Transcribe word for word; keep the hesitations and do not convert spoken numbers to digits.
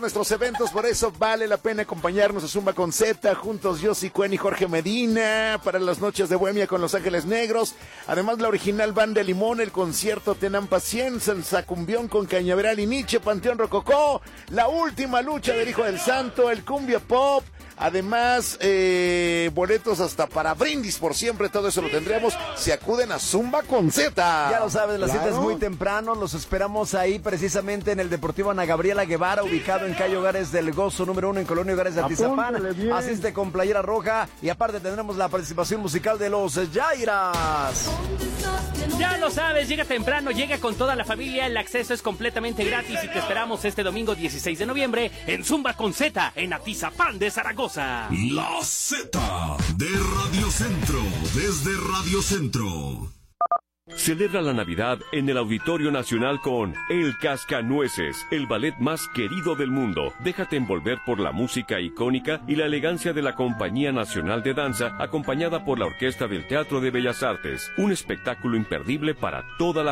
nuestros eventos, por eso vale la pena acompañarnos a Zumba con Z, juntos Yossi Cuen y Jorge Medina, para las noches de Bohemia con Los Ángeles Negros. Además, la original Banda Limón, el concierto Tenampa cien, Salsa Cumbión con Cañaveral y Nietzsche, Panteón Rococó, la última lucha del Hijo del Santo, el Cumbia Pop. Además, eh, boletos hasta para brindis por siempre, todo eso lo tendremos. Se acuden a Zumba con Z. Ya lo sabes, la Claro. cita es muy temprano. Los esperamos ahí precisamente en el Deportivo Ana Gabriela Guevara, ubicado en calle Hogares del Gozo, número uno, en Colonia Hogares de Atizapán. Asiste con playera roja y aparte tendremos la participación musical de los Yairas. Ya lo sabes, llega temprano, llega con toda la familia. El acceso es completamente gratis y te esperamos este domingo dieciséis de noviembre en Zumba con Z, en Atizapán de Zaragoza. La Z de Radio Centro, desde Radio Centro. Celebra la Navidad en el Auditorio Nacional con El Cascanueces, el ballet más querido del mundo. Déjate envolver por la música icónica y la elegancia de la Compañía Nacional de Danza, acompañada por la Orquesta del Teatro de Bellas Artes. Un espectáculo imperdible para toda la